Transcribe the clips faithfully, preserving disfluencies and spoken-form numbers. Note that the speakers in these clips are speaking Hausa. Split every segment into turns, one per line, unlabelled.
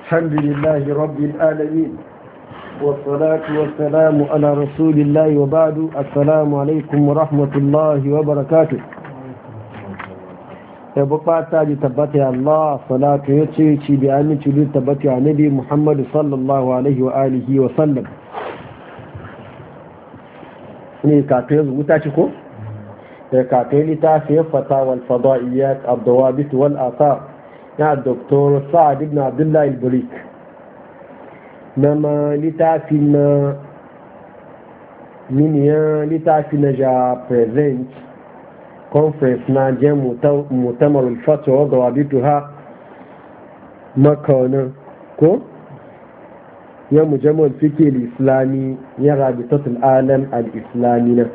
الحمد لله رب العالمين والصلاة والسلام على رسول الله وبعد السلام عليكم ورحمة الله وبركاته يبقى ji tabbata ya Allah salatu ya ce ci da aminci da tabbata ya nabi Muhammad sallallahu alaihi wa alihi wa sallam ne ka ta rubuta ci ko da ka ta littafi fatawa al-fadaiyat ad-dawabit wal athar ya Doktor Sa'ad ibn Abdullah al-Burik nama littafi na miniyan littafi na ja present conference na jan mutamar al-fatwa ga wabituha makauna ko ya mujammal fikir islami ya rabitatul alam al-islami na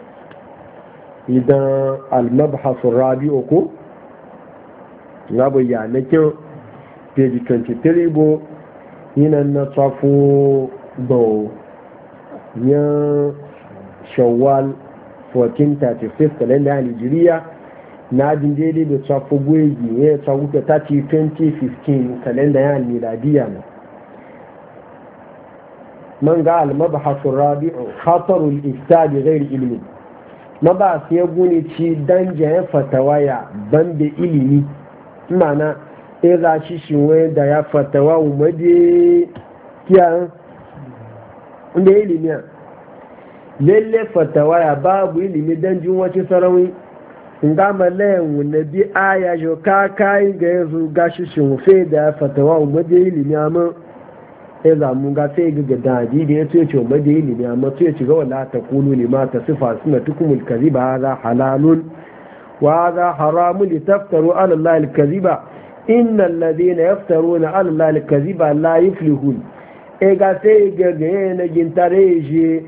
idan al-mabhas rabi'u ko ya bayyana kin page twenty-three bo yinan na tsafo do ya shawwal fourteen thirty-six kalenda a Nigeria na jin daidai da tsafo gwegi ya tsawo ta thirty twenty fifteen kalenda ya miladiya na man ga al-mabhath ar-rabi'u khatar al-ifta bi ghairi ilmi mabas ya gune ci danja fatawaya banda ilimi mana ira shi shi da ya fatawa umade kiyan inda ilimi lalle fatawa ya babu ilimi dan jin wace sarawi nga malayan nabi aya jo ka kai ga yanzu gashi shi fe da fatawa umade ilimi amma ira mun ga sai ga daji da yace ce umade ilimi amma sai ya ci ga wala taqulu lima tasifa sunatukumul kadhiba hadha halalun وهذا حرام لتفتروا على الله الكذب إن الذين يفترون على الله الكذب لا يفلحون إيغا سيغا غينا جنتاريجي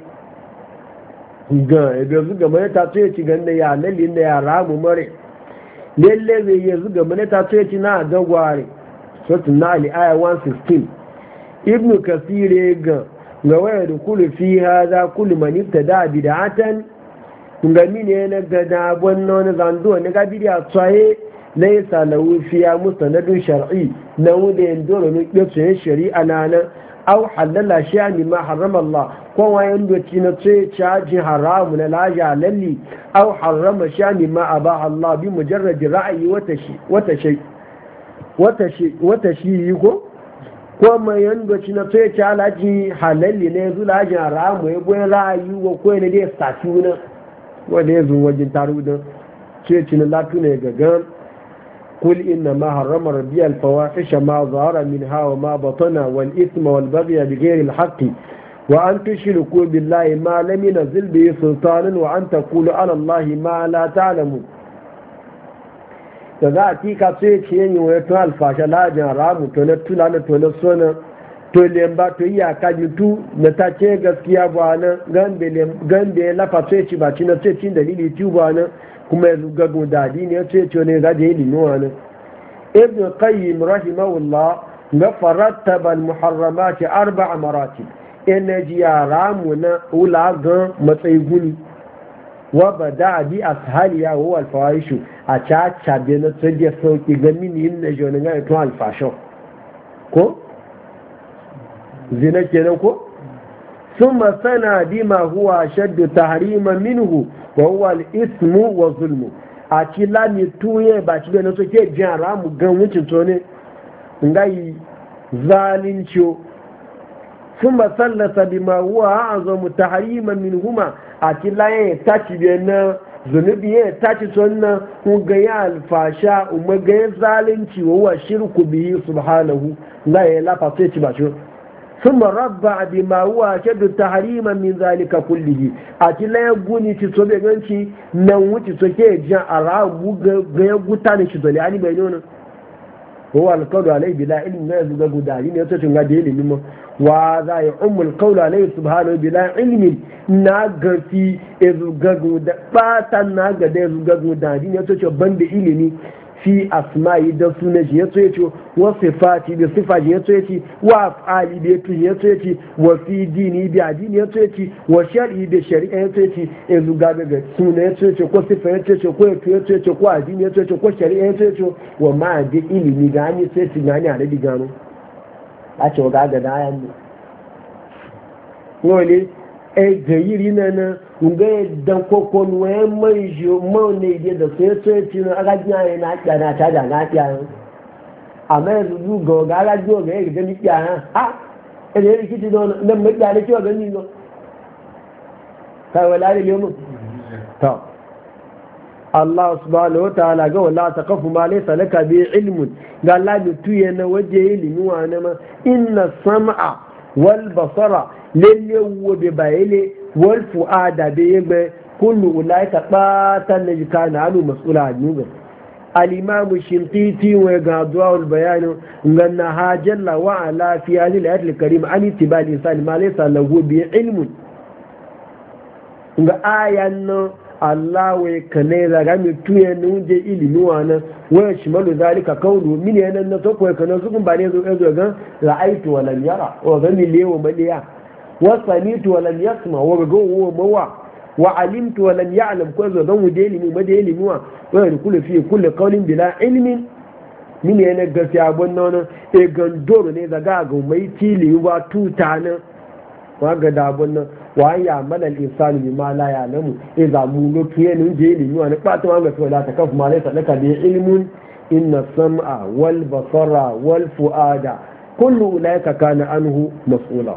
ga ebe zuga mana ta tsaye ci ganda ya lalle da ya ramu mare lalle zai yi zuga mana ta tsaye ci na gagware sautin na ali aya one sixteen ibnu kasire ga ga waya da kulu fi hada kullu man ibtada bid'atan ga mine na gada wannan zando ne ga bidiya tsaye laysa lahu fiya mustanadun shar'i na wuda yandoro ne yace shari'a nana aw halala shay'an ma harrama Allah ko wayan doci na tsaye caji haramu na laja lalli aw harrama shay'an ma abaha Allah bi mujarrad ra'yi wata shi wata shay wata shi wata shi ko ko mai yandoci na tsaye calaji halalli ne zulaji haramu ya boye ra'ayi wa ko ne dai statuna wanda ya zo wajen taro da ce cinin latu ne gagan kul inna ma harrama rabbi alfawahisha ma zahara min hawa ma batana wal isma wal baghy bi ghairi al haqqi wa an tushriku billahi ma lam yunzil bihi sultanan wa an taqulu ala allahi ma la ta'lamu da za a tika ce ce yin wa to alfasha la jan ramu to na tulana to na sona to lemba to iya kaji tu na ta ce gaskiya ba nan gambe ya lafa ce ci ba ci na ce cin dalili ci ba nan kuma ya zuga godadi ne ya ce ce ne za da yi linuwa nan ibn qayyim rahimahullah ga farattaba al-muharramat arba'a maratib energy ya ramu na ula ga matsayi guni wa bada bi ashaliya wa al-fawahishu a cha cha be na tsaje sauki ga mini yin na jona ga to al-fasho ko zina kenan ko sun masana bima huwa shaddu tahrima minhu wa huwa al-ismu wa zulmu a ci lami tuye ba ci bane so ke jin ramu gan wucin to ne ngai zalunci sun masallasa bima huwa azamu tahrima minhuma a ci laye ta ci bane zunubi ya ta ci sunna kun ga ya alfasha umma ga zalunci wa huwa shirku bihi subhanahu la ya lafa sai ci ba shi ثم ربع بما هو أشد تحريما من ذلك كله أتلا يقولي تسوبي غنشي نوتي سوكي جاء أراه غيغوتاني شدولي يعني بينونا هو القول عليه بلا علم لا يزغ دارين يتشن غادي علم وهذا يعم القول عليه سبحانه بلا علم ناغفي يزغ باتا ناغ ده يزغ دارين يتشن بند علمي fi asma'i da sunan shi ya tsoye ce wa sifati da sifaji ya tsoye ce wa af'ali da yato ya tsoye ce wa fi dini da adini ya tsoye ce wa shar'i da shari'a ya tsoye ce ya zuga daga sunan ya tsoye ce ko sifa ya tsoye ce ko yato ya tsoye ce ko adini ya tsoye ce ko shari'a ya tsoye ce wa ma da ilimi ga hanyar tsoye ce ga hanyar da gano a ce ga ga da yan wole e gayiri na na nga dan koko nuwe mai jo mo ne ide da sai sai ci na aga jiya na kiya na ta da na kiya amma yanzu ga ga ga jo ga ga ni kiya ha e ne rikici don nan mai da ne kiwa ga ni no kai wala ne mu ta Allah subhanahu wa ta'ala ga wala taqafu ma laysa laka bi ilmun ga Allah tuye na waje ilimi wa na ma inna sam'a wal basara lalle wo be bayele wal fuada be yebe kullu ulaika batan ne kana anu mas'ula annuga al imam shintiti wa ga du'al bayan ganna hajalla wa ala fi hadhihi al ayat al karim an itibal insan ma laysa lahu bi ilmun ga ayan Allah wai kane zaga mi tuye nuje ilimi wana wai shimalu zalika kaulu min yana na to ko kana zukun ba ne zo zo ga ra'aitu wa lam yara wa ga mi lewo maliya wa samitu wa lam yasma wa ga wo mawa wa alimtu wa lam ya'lam ko zo ga wuje ilimi ma da ilimi wa wa kullu fi kulli qawlin bila ilmin min yana gaskiya bonnon e gandoro ne zaga ga mai tili wa tutana wa ga da bonnon wa ya mana al-insani bima la ya'lamu idza mulu kiyanu je ilimi wa ba ta wanga to la ta kafu ma laysa laka bi ilmun inna sam'a wal basara wal fuada kullu ulaika kana anhu mas'ula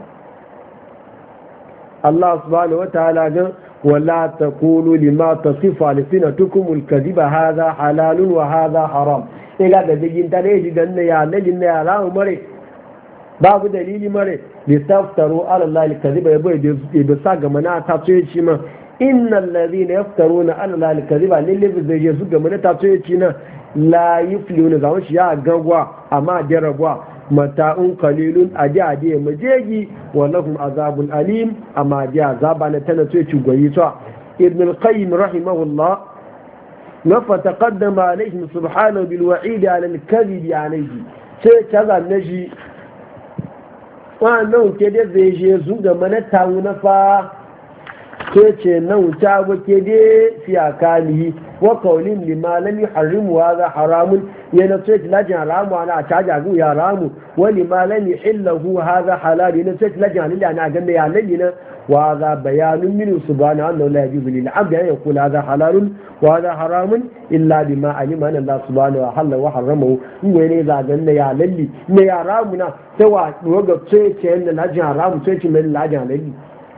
Allah subhanahu wa ta'ala ga wala taqulu lima tasifu alsinatukum al-kadhiba hadha halalun wa hadha haram ila da digin tare digan ya lalin ya rawu mare babu dalili mare litaftaru ala Allah al-kadhiba yabo da sa ga mana ta tsoye shi ma innal ladhina yaftaruna ala Allah al-kadhiba lillahi zai je su ga mana ta tsoye shi na la yuflihuna zamu shi ya gagwa amma jarabwa mata'un qalilun adi adi majegi wa lahum azabun alim amma di azaba na tana tsoye ci goyi to ibn al-qayyim rahimahullah nafa taqaddama alayhi subhanahu bil wa'id ala al-kadhib alayhi sai kaza naji wannan ke da zai je su ga mana tawu na fa ke ce nan ta wake da fiya kalihi wa qawlin lima lam yuharrimu hadha haramun yana ce lajin haramu ana caja gu ya haramu wa lima lam yuhillahu hadha halal yana ce lajin halal ana ganda ya lalina wa hadha bayanun min subhanahu la yajuzu lil abdi an yaqula hadha halalun wa hadha haramun illa bima alima anna Allah subhanahu wa ta'ala wa harramahu in ne za ganda ya lalli ne ya haramu na sai wa doga ce ce na lajin haramu ce ce mai lajin halal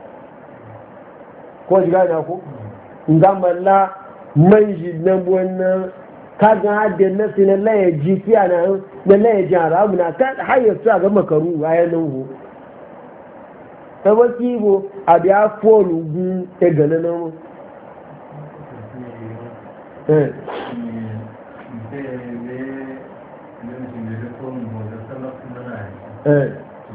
ko ji gane ko ngamalla manji nan wannan kaga hadin na sinan laye jikiya na da laye jaramu na ta hayar su ga makaru ayan nan ho ta wakibo a biya folu gun e gana nan eh eh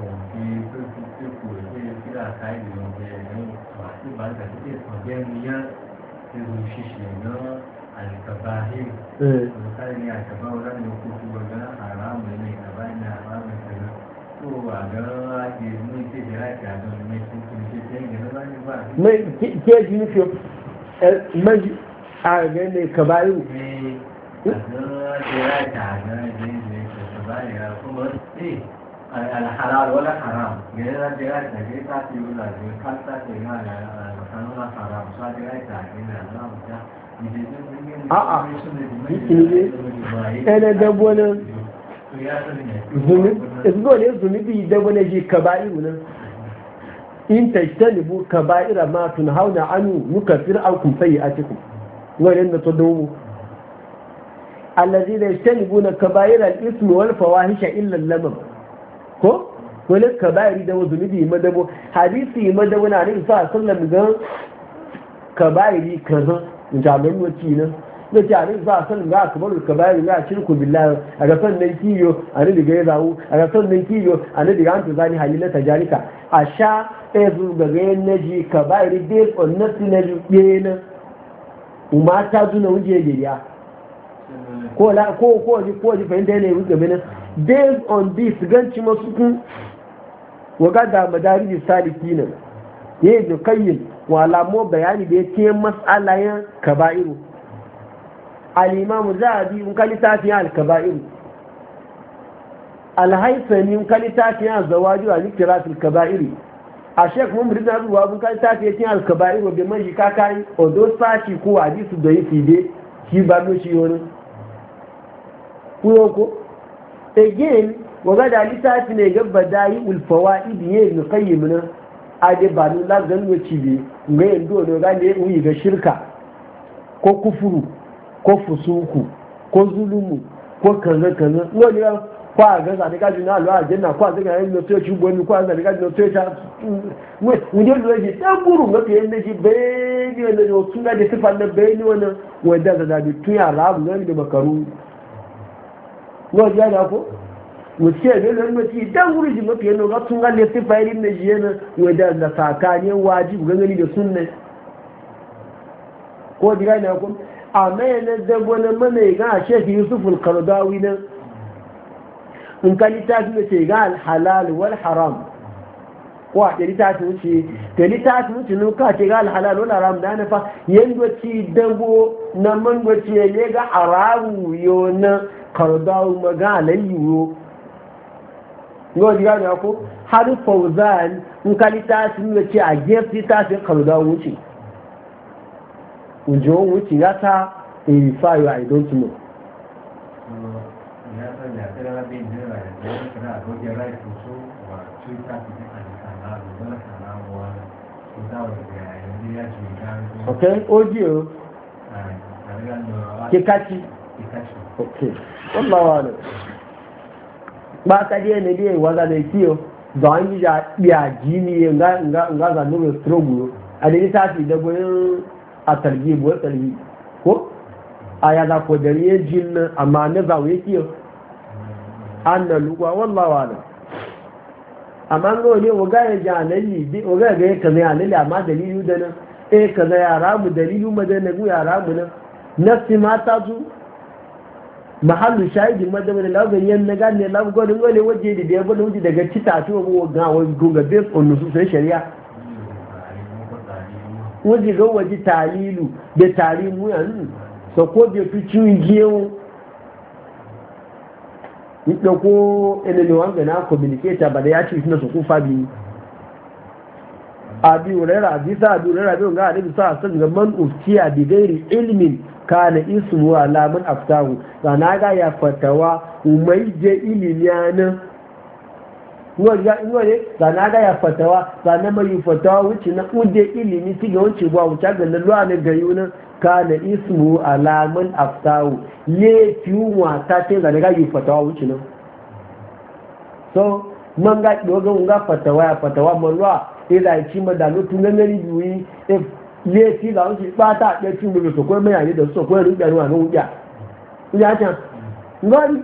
mai ke ji nufi mai a gane ka bayu
الحلال ولا حرام غير الجهاد غير تاتي ولا غير كاسا غير مثلا ولا حرام صار غير تاتي من الحرام
a'a ana da wani zunubi da wani ji kaba'iru nan in tajtanibu kaba'ira ma tunhauna anhu nukaffir ankum sayi'atikum wannan da to dawo allazina yajtanibuna kaba'ira al-ism wal fawahisha illa al-lamam ko wani kaba'iri da zunubi madabo hadisi madabo na ne sa sallam ga kaba'iri kaza jami'in wacce nan na ce a za a sanin za a kamar ka bayan ya shirku billahi a ga sannan kiyo a ni diga ya zawo a ga sannan kiyo a ni diga hantu zani halila ta jarika a sha ɗaya zu ga gayen na ji ka bayan based on nasi na ji ɗaya na umar ta zuna wuje gariya ko la ko ko ji ko ji fahimta ne wuce gabe nan based on this ganci masu kun waga da madari saliki nan yayi da kayyin wala mo bayani da yake mas'alayan kaba'iru al-imam zahabi in kalli tafiya al-kaba'iru alhaisani kalita ta yana zawaju a nikiratul kaba'iri a shek mun birnin abubuwa bun kalita ta yana alkaba'iri wadda man shi kakai odo sashi ko hadisu da yi fide shi ba no shi wani ko again waga da littafi ne gaba da yi ulfawa idi ya yi nukayi na ade ba ni lagan wace ne ga yanzu wani ga ne wuyi ga shirka ko kufuru ko fusuku ko zulumu ko kaza kaza wani ya kwa ga zane gaji na alwa janna kwa zanga yin noto ci gwani kwa zane gaji noto ta wuje da ji dan buru ga fiye da ji bai ne da jo tun da sifan da bai ne wannan wanda da da tun ya rabu ne da makaru wani ya da ko wuce da nan mace dan buru ji mafi yana ga tun ga ne sifa irin ne ji yana wanda da sakani wajibi gangani da sunna ko diga ne ko amma yana da wani mana ga Sheikh Yusuf al-Qaradawi nan in ka littafi da ce ga alhalal wal haram ko a littafi wuce da littafi wuce nun ka ce ga alhalal wal haram da na fa yanda ci dango na man wace ne ga haramu yo na Qaradawi maga alayyo no diga ne ko har Fawzan in ka littafi da ce a gefe littafi Qaradawi wuce ujo wuce ya ta verify I don't know okay audio kikachi okay wallahu alam ba ka je ne dai waza da kiyo don yi ja biya jini nga nga nga za no struggle a dai ta fi da goyin a targhib wa tarhib ko aya da ko dare jin amma ne za wa kiyo anna lugwa wallahu alam amma ngo ne o ga ya jalali bi o ga ga kaza ya lalle amma dalilu da nan eh kaza ya ramu dalilu madana gu ya ramu nan nafsi ma ta zu mahallu shahidi madana da lawan yan na gane lawan godin gole waje da ya bada wuce daga tita to go ga wa gunga based on nusus shari'a waje ga waje talilu da tarimu yan so ko da fi ciwon giyo ko ina ne wanga na communicator ba da ya ce suna su kufa biyu abi urera abi sa abi urera bi ga da sa san ga man uftiya bi gairi ilmin kana ismu ala man aftahu sana ga ya fatawa umai je ilimi yana wanda wanda sana ga ya fatawa sana mai fatawa wuce na uje ilimi tiga wuce ba wuce ga lalwa ne gayu na kana ismu ala man aftahu le fiwa ta ce ga ga yi fatawa wuce na so man ga dogon ga fatawa ya fatawa malwa sai da ci ma da lutun gangari biyu if le fi da wuce ba ta da ci mu so ko mai yayi da so ko rubiya ruwa ga wuya ya ta ngari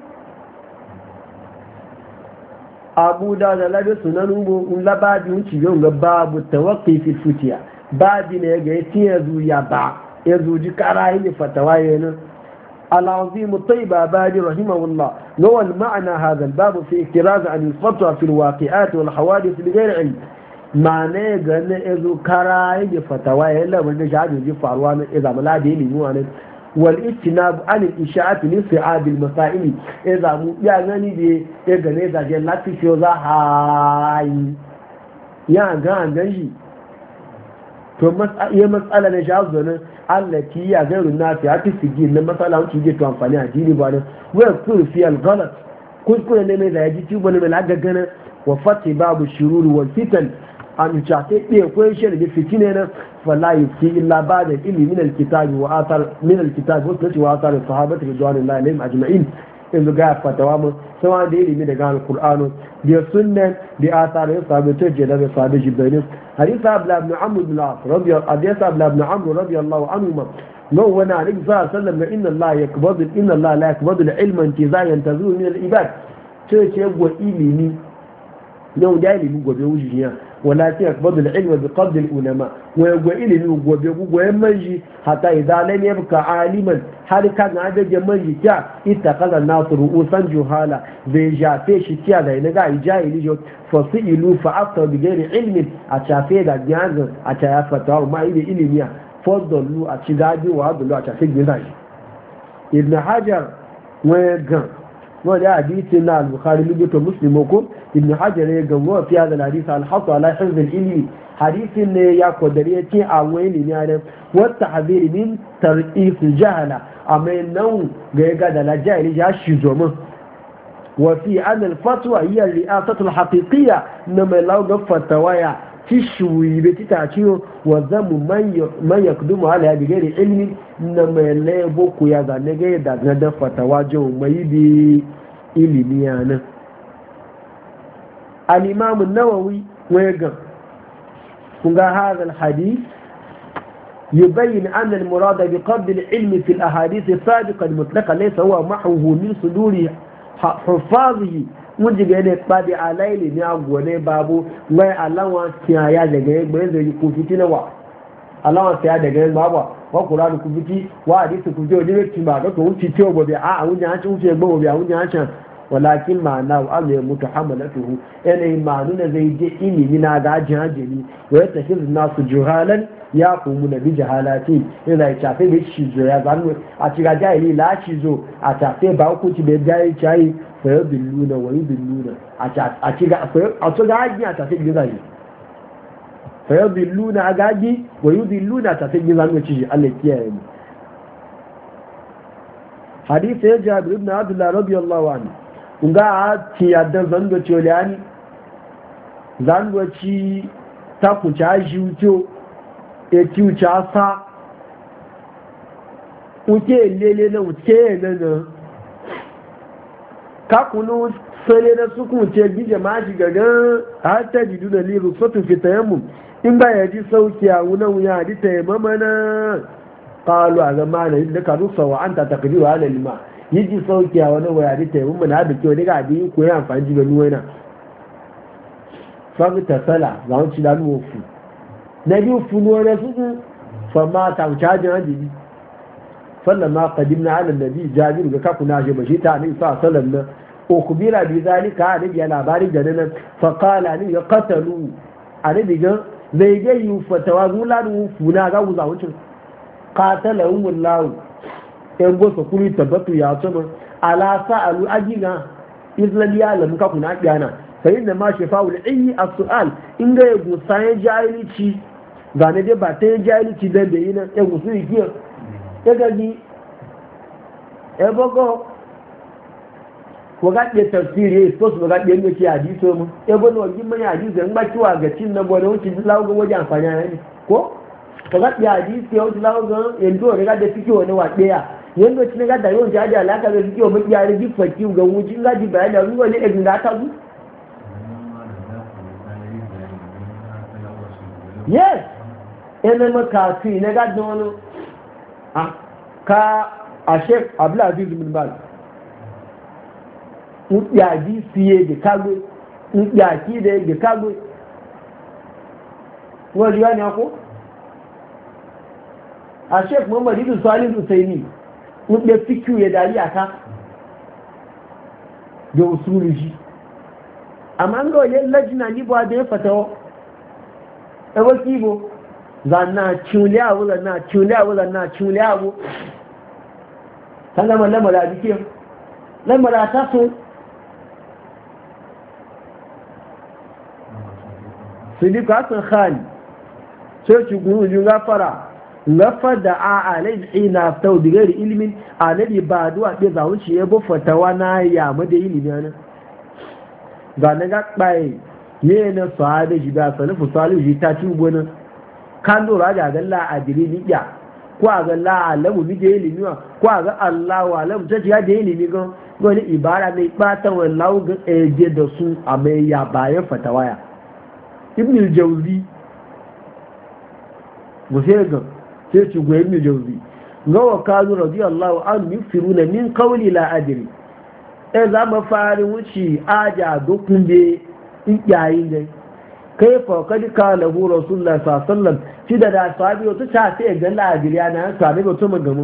abu da da labe sunan ubo un labadi wuce ga babu tawaqqi fi futiya babi ne ga tiya zuya ba ya zuji kara yin fatawa yana العظيم الطيب عبادي رحمه الله هو المعنى هذا الباب في اكتراز عن الخطأ في الواقعات والحوادث بغير علم معنى قلنا إذا كراي فتوى إلا من جعل يجي فاروان إذا ملا ديني موانا والاجتناب عن الإشاعات لصعاب المسائل إذا يعني دي إذا إذا جاء لا تشوزا هاي يا غان غنجي to ya matsala na shazu nan allati ya gairu nafi hati fiji na matsala wuce je to amfani a jini ba nan waya kun fi al-ghalat kuskure ne mai da yaji tubo ne mai lagaggana wa fati babu shururi wal fitan an chate be ko shi da fitine nan fala yuki illa ba'da ilmi min al-kitabi wa athar min al-kitabi wa sunnati wa athar sahabati ridwanullahi alaihim ajma'in in ga fatawa mu sama da ilimi daga al-qur'ani da sunna da athar sahabati da da sahabati jibril حديث عبد بن عمرو بن العاص رضي الله حديث عبد بن عمرو رضي الله عنهما لو وانا عليه صلى الله عليه وسلم ان الله يقبض ان الله لا يقبض العلم انتزاعا ينتزعه من العباد شيء شيء هو علمي لو ده علمي gobe wujiya wala ta yaqbadu al-ilma bi qadr al-ulama wa yago ilimi gobe gobe manji hatta idza lam yabqa aliman har ka ga da manji ta ittaqala an-nas ru'usan juhala zai jafe shi tiya da ina ga jahili jo fasilu fa afta bi ghairi ilmin a chafe da gyanzu a ta ya fatawa ma ile ilimiya fadallu a ci gaji wa adallu a chafe gyanzu ibn hajar wa gan وده حديثنا البخاري لبيت مسلم وكم ابن حجر يقول في هذا الحديث الحص على حفظ العلم حديث يا قدريتي أولي يعني والتحذير من ترئيس الجهلة أما إنه قد لا جاهل جاش زمه وفي أن الفتوى هي الرئاسة الحقيقية إنما لو فتوى تشوي بتتعشيه وذم من يقدم عليها بغير علم إنما لا يبوك يا ذنبه دعنا فتوى جو ما يبي علميانا. الإمام النووي ويقول هذا الحديث يبين أن المراد بقبض العلم في الأحاديث السابقة المطلقة ليس هو محوه من صدور حفاظه wanda ya ne babi alaili ne a gone babu mai alawa tiya ya daga yin bayan zai ku fiti na wa alawa tiya daga yin babu wa qur'ani ku fiti wa hadisi ku je ne ti ba ga to wuci ti obo bi a a wunya an ci wuce gbo bi a wunya an walakin ma'ana wa Allah ya mutahammalatuhu ene ma'anu na zai je ilimi na ga jihajini wa yatakhir nasu juhalan ya kumu na bi jahalati ina ya tafe da shi zo ya zanu a ciga jahili la shi zo a tafe ba ku ci da jahili chai fa yadilluna wa yudilluna a ciga a to ga haji a tafe da zai fa yadilluna a gaji wa yudilluna tafe da zanu ci Allah kiyaye mu hadisi ya Jabir ibn Abdullah radiyallahu anhu nga a ci yadda zango ci olani zango ci ta ku cha jiuto e ti u cha sa uke lele na uke na na ka kunu sele na suku ce gije ma shi gaga har ta jidu da liru sotu fi tayammum in ba ya ji sauki a wuna wuya di tayammama na qalu a zama na da ka rusa wa anta taqdiru ala lima yiji sauki a wani waya di tayammum na da kyau daga abin ko ya amfani da nuwa na fa ta sala za mu ci da nufu na biyu funuwa na suku fama ta cajin hajji sannan ma kadim na halin nabi jabir ga kaku na shi bashi ta ne sa sallan nan o kubira bi zalika ne ya labari da nan fa qala ni ya qatalu anabi ga zai ga yi fatawa gulanu funa ga guza wucin qatalahum allah en go so kuri tabbatu ya tsama ala sa'alu ajiga islamiya lam kaku na kiyana sai inda ma shafa'ul ayyi as-su'al in ga gusa ya jahilici ga ne dai ba ta jahilici da da yi nan ya gusu yi kiyar ya gani ya bago wagaɗe tafsiri ya isko su wagaɗe yin yake hadiso mu ya bane wajen mani hadiso in ba kiwa ga cin na bane wuce ji lagun waje amfani a yanni ko wagaɗe hadiso ya wuce lagun yanzu wani gada fi kiwa wani waɗe ya yanzu wacce na gada yawan jihadi alaka da fi kiwa mafi yare ji fakki ga wuce in gaji bayani a ruwa ne ɗin da ta zu yes yana makafi na gada wani ka a sheik abdulaziz bin baz yaji siye da kagwe yaki da ya kagwe wọ́n rí wá ní ọkọ́ a sheik muhammadu ibn salim usaini ń pẹ fíkú yẹ darí àká da usulu shi amma ń gọ́ yẹ lẹ́jìnà níbo adé fatawa ẹwọ́ kí ibo zanna cunle abu zanna cunle abu zanna cunle abu ta zama lamara jikin lamara ta so sidiku hasan khali sai ci gurujin gafara gafar da a alai ina tau da gari ilimin alai ba duwa ɗaya zaun shi ya bufata wana ya mada ilimi ana ga na gaɓaye yi na sahabe shi da salifu salihu shi ta ci gwanin kan lura da ga la adiri niya ko a ga la alamu mi da ilimi wa ko a ga Allah wa alamu ta ci da ilimi gan wani ibara mai bata wallahu ga eje da su a mai ya bayan fatawaya ibn al-jawzi gose ga sai ci go ibn al-jawzi ga wa kazu radiyallahu anhu yufiruna min qawli la adri e za ma fari wuci aja dokun be iyayin dai kai fa kadi ka lahu rasulullah sallallahu alaihi wasallam shi da da sahabi wato ta sai ga lajiriya na sahabi wato magamu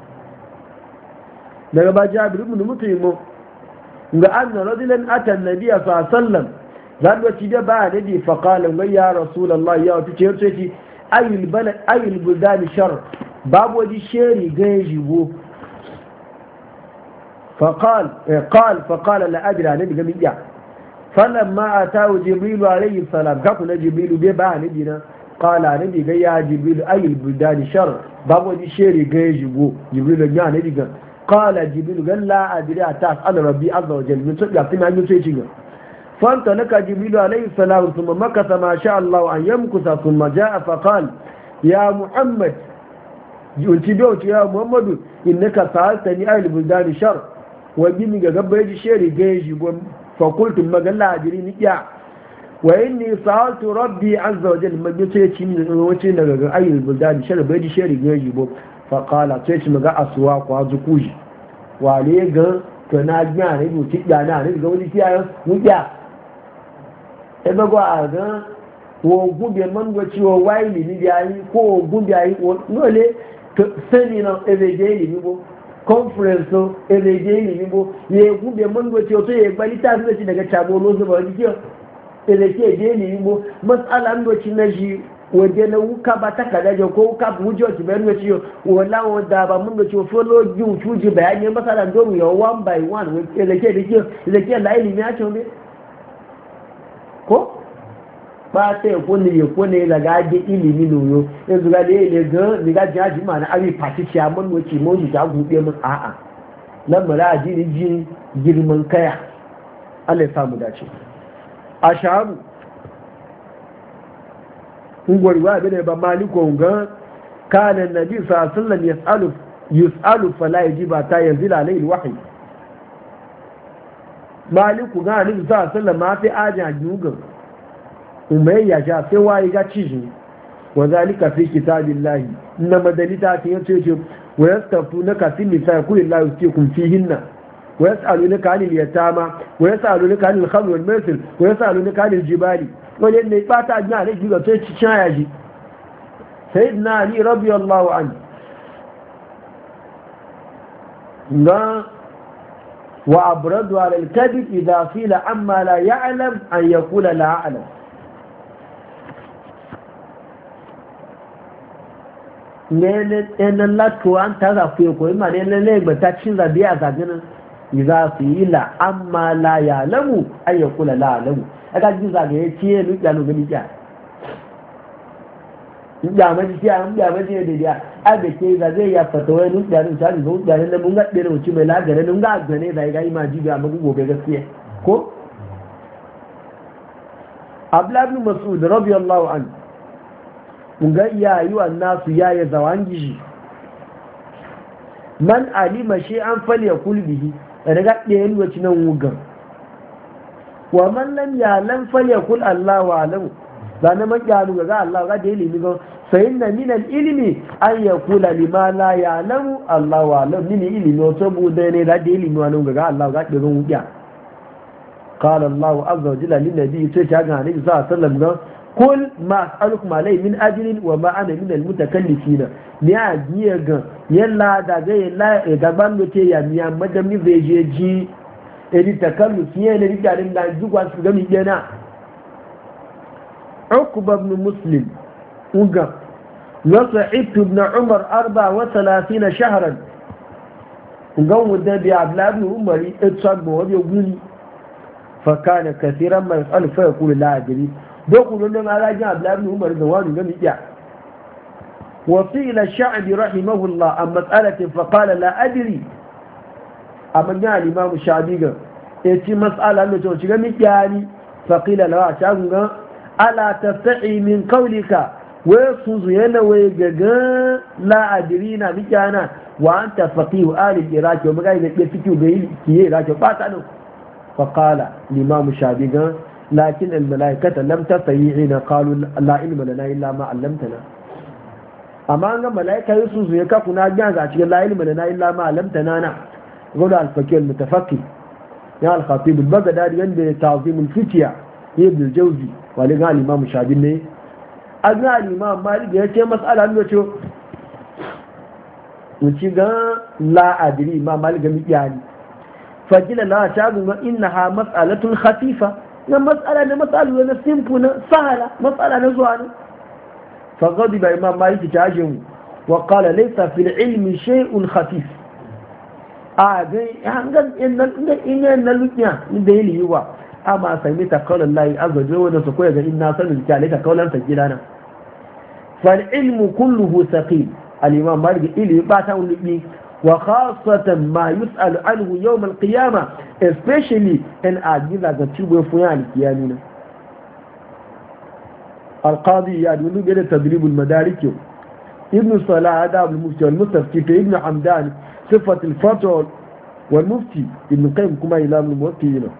daga ba jabir ibn mutaymo ga anna rajulan ata an-nabiy sallallahu alaihi wasallam zan wace da ba da bi fa qala wa ya rasulullah ya wato ce ce shi ayul balad ayul buldan shar babu wadi sheri ga jibo فقال قال فقال لا أدري عن نبي جميع فلما أتاه جبريل عليه السلام كنا جبريل بيبا نبينا قال نبي يا جبريل أي البلدان شر بابو دي شيري جيجبو جبريل يا نبي قال جبريل قال لا أدري أسأل ربي عز وجل من سبب يعطينا أن يسيشي فانطلق جبريل عليه السلام ثم مكث ما شاء الله أن يمكث ثم جاء فقال يا محمد انتبهت يا محمد إنك سألتني أهل البلدان شر وجيني قبل يجي شيري جيجي فقلت ما قال لا أدري نكيا وإني سألت ربي عز وجل ما يسيتي من وجهنا أهل البلدان شر بيجي شيري جيجي فقال تيش مغا أسواق وزكوجي وعليه قال كنا أجمعني وتقيانا نبي قولي فيها نكيا ebe gwa aga wo gumbe man go ci wo waili ni biayi ko gumbe ayi no le seminar everyday ni bo conference no everyday ni bo ye gumbe man go ci o to ye balita su ci daga chabo lo zuba ni kiyo everyday day ni bo masala ndo ci na ji waje na wuka ba ta kada jo ko wuka bujo ci ben go ci wala wo da ba mun go ci follow ju chuji bayani masala ndo yo one by one we everyday de kiyo everyday la ili mi a chombe ko ba ta yi kone ya kone daga ake ilimi noyo yanzu ga ne ne ga ni ga jaji ma na abi paticiya mun wace mun ji ta gube mun a'a nan mara ji ni ji girman kaya Allah ya samu dace a shaharu ungwari wa bane ba maliko ga kana nabi sallallahu alaihi wasallam yasalu yusalu fala yajiba ta yanzila alayhi alwahyi maliku ga nabi sallallahu alaihi wasallam ma fi aja jugan umayya ja sai wayi ga ciji wa zalika fi kitabillahi inna madalita ta yace ce wa yastafunaka fi nisa kullu la yusikum fihinna wa yasalunaka anil yatama wa yasalunaka anil khamr wal maisir wa yasalunaka anil jibali wale ne bata ajna ne giga sai ci chaya ji sayyidina ali radiyallahu anhu ga wa abradu ala al-kadhib idha qila amma la ya'lam an yaqula la a'lam ne ne latu an ta za ku ko ma ne ne ba ta cin zabi a zagin idza qila amma la ya'lamu an yaqula la a'lamu aka ji zaga ya ce lu ya no gani ya ya ma ji ya ya ma ji da dia a da ke za zai ya fata wai lu ya no ta ni lu ya ne mun ga dare wuci mai lagare nun ga gane da ga ima ji ga magu gobe gaskiya ko Abdullah ibn Mas'ud radiyallahu anhu mun ga iya yi wa nasu ya ya zawangi man alima shi an fal ya kulbihi daga ɗayan wuci nan wugan wa man lam ya'lam falyakul Allahu a'lam da na makiyalu ga Allah ga da ilimi ga fa inna min al-ilmi an yaqula lima la ya'lamu Allahu a'lam min ilimi to bu da ne da da ilimi wannan ga Allah ga da gun wuya qala Allah azza wa jalla lin nabi sai ta ga annabi sallallahu alaihi wasallam ga kul ma as'alukum alayhi min ajrin wa ma ana min al-mutakallifina ni a giya ga yalla da ga yalla da ban ce ya miya madami zai je ji edi takallu fiye da rijarin da jugwa su gami yana Uqba ibn Muslim uga nasa'id ibn Umar arba wa thalathina shahran uga wadda bi Abdullah ibn Umar itsagbo wa guni fa kana kathiran ma yas'al fa yaqulu la adri doku don ma rajin Abdullah ibn Umar da wani gami ya wa fi ila sha'bi rahimahullah am mas'alatin fa qala la adri amma ya al-imam shabi ga yace mas'ala ne to shiga mikiyani fa qila la shagun ga ala tasta'i min qawlika wa suzu yana wa gaga la adrina mikiyana wa anta faqih ali iraq wa magai da fikihu ga kiye iraq ba ta no fa qala al-imam shabi ga lakin al-malaikata lam tastayi'ina qalu la ilma lana illa ma 'allamtana amma ga malaika yusu ya ka kuna ga a cikin la ilma lana illa ma 'allamtana na قول الفقيه المتفقه يا الخطيب البغدادي عند تعظيم الفتية ابن الجوزي ولقى الإمام الشافعي أجمع الإمام مالك يأتي مسألة أنه شو وشيغا لا أدري إمام مالك يعني فقيل لا شاغو إنها مسألة خفيفة مسألة مسألة سيمبل سهلة مسألة نزوانة فغضب إمام مالك تعجم وقال ليس في العلم شيء خفيف a ga hangan in yan na lukiya inda yi liwa amma sami ta kaulan layi azaje wanda su koya ga inna sanin ta lika kaulan sa gidana fal ilmu kulluhu saqim al-imam malik ilmi ba ta ulbi wa khasatan ma yus'al anhu yawm al-qiyamah especially in ajiza ga cibo fun al-qiyamina al-qadi ya dulu bi tadrib al-madarik ibn salah adab al-mufti al-mustafti ibn hamdan صفة الفتوى والمفتي ابن قيم كما إلى من الموكيين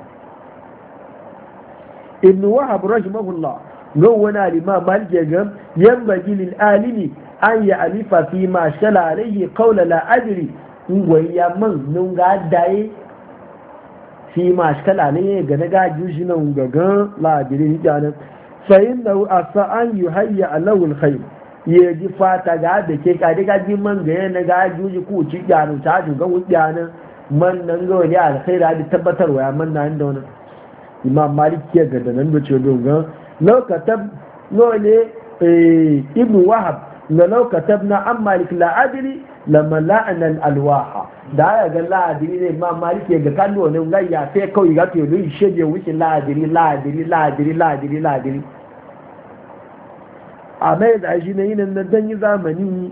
ابن وهب رحمه الله نونا الإمام مالك يقول ينبغي للآلم أن يعرف فيما اشتل عليه قول لا أدري وهي من نونغا داي فيما اشتل عليه غنغا جوشنا ونغا لا أدري جانا فإنه أسا أن يهيأ له الخير ya ji fata ga da ke kade ga ji man ga yana ga juji ku ci gyanu ta ju ga wujana man nan ga wani alkhaira da tabbatarwa ya man nan da wannan imam malik ya ga da nan da ce don ga law katab no ne eh ibn wahab na law katabna am malik la adri lama la'ana al alwaha da ya ga la adri ne imam malik ya ga kan wannan ga ya sai kawai ga to yi shege wuce la adri la adri la adri la adri la adri a mai da shi na yinin na danyi zamani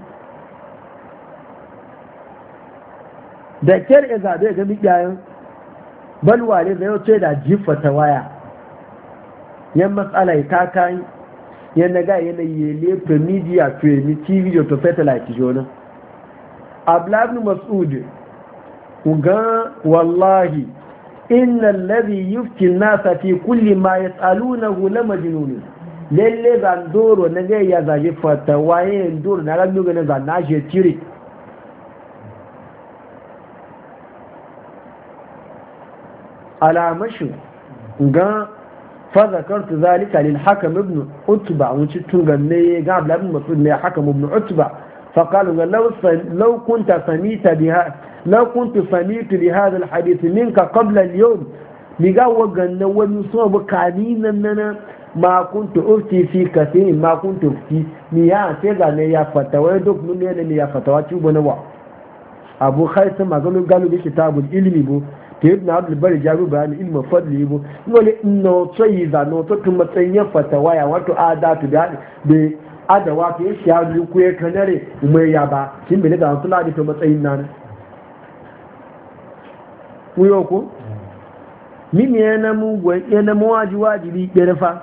da kyar ya zaɓe ga miƙayen balwale da yau ce da jifa ta waya yan matsala ya kakan yan na ga yanayi ya lefe media to yi tv da to satellite jona ablabin mas'ud ga wallahi inna alladhi yufti an-nasa fi kulli ma yas'alunahu la majnun lalle zandoro na ga ya zaje fata waye ndoro na rabu ga na na je tire alamashu ga fa zakartu zalika lil hakam ibn utba wuci tunganne ga abdullah ibn mas'ud ne hakam ibn utba fa qalu law law kunta samita biha law kuntu samitu li hadha al hadith minka qabla al yawm liga waganna wani so bukani nan nan ma kuntu ufti fi kathir ma kuntu ufti ni ya sai ga ne ya fatawa duk mun ne ne ya fatawa tubo na wa abu khaysa magalu galu bi kitabul ilmi bu te ibn abdul bari jaru bayani ilmu fadli bu ngole no tsayi da no to tun matsayin ya fatawa ya wato adatu da be adawa ke shi ya ku ya kanare mai ya ba kin bele da sula da to matsayin nan ku yo ko mimi yana mu gwa yana mu wajibi kerefa